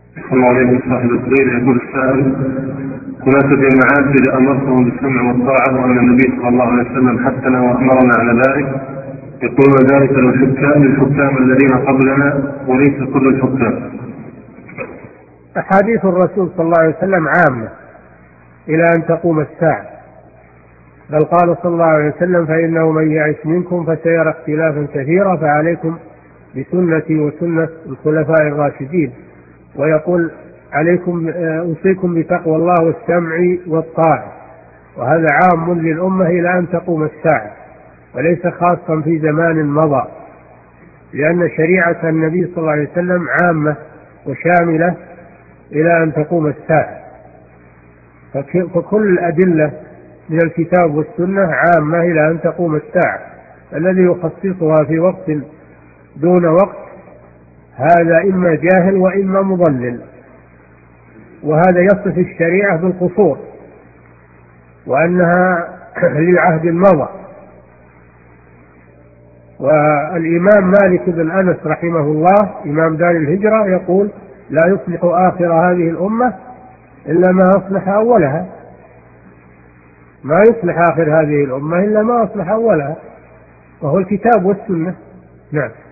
الله عليه صاحب السبيل. يقول السائل: هناك جماعات إذا أمرتهم بالسمع والطاعة وأن النبي صلى الله عليه وسلم حثنا وأمرنا على ذلك يقولون ذلك للحكام الذين قبلنا وليس كل الحكام. أحاديث الرسول صلى الله عليه وسلم عامة إلى أن تقوم الساعة، بل قال صلى الله عليه وسلم: فإنه من يعش منكم فسيرى اختلافا كثيرا فعليكم بسنتي وسنة الخلفاء الراشدين، ويقول: عليكم أوصيكم بتقوى الله والسمع والطاعة. وهذا عام للأمة إلى أن تقوم الساعة، وليس خاصا في زمان مضى، لأن شريعة النبي صلى الله عليه وسلم عامة وشاملة إلى أن تقوم الساعة. فكل الأدلة من الكتاب والسنة عامة إلى أن تقوم الساعة. الذي يخصصها في وقت دون وقت هذا إما جاهل وإما مضلل، وهذا يصف الشريعة بالقصور وأنها للعهد المضى. والإمام مالك بن أنس رحمه الله إمام دار الهجرة يقول: لا يصلح آخر هذه الأمة إلا ما أصلح أولها. ما يصلح آخر هذه الأمة إلا ما أصلح أولها، وهو الكتاب والسنة. نعم.